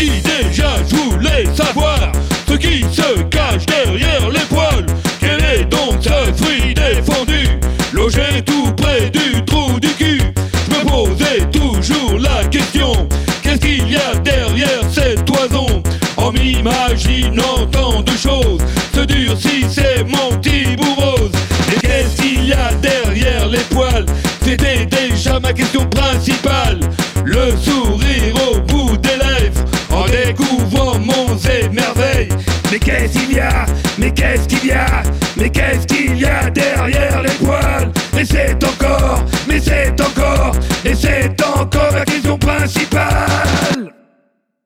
dit déjà, je voulais savoir ce qui se cache derrière les poils. Quel est donc ce fruit défendu, logé tout près du trou du cul? Je me posais toujours la question, qu'est-ce qu'il y a derrière cette toison? En m'imaginant tant de choses, se durcissait mon petit bourrose. Et qu'est-ce qu'il y a derrière les poils? C'était déjà ma question principale. Le sourire au bout des lèvres, en découvrant monts et merveilles. Mais qu'est-ce qu'il y a? Mais qu'est-ce qu'il y a? Mais qu'est-ce qu'il y a derrière les poils? Et c'est encore, mais c'est encore, et c'est encore la question principale.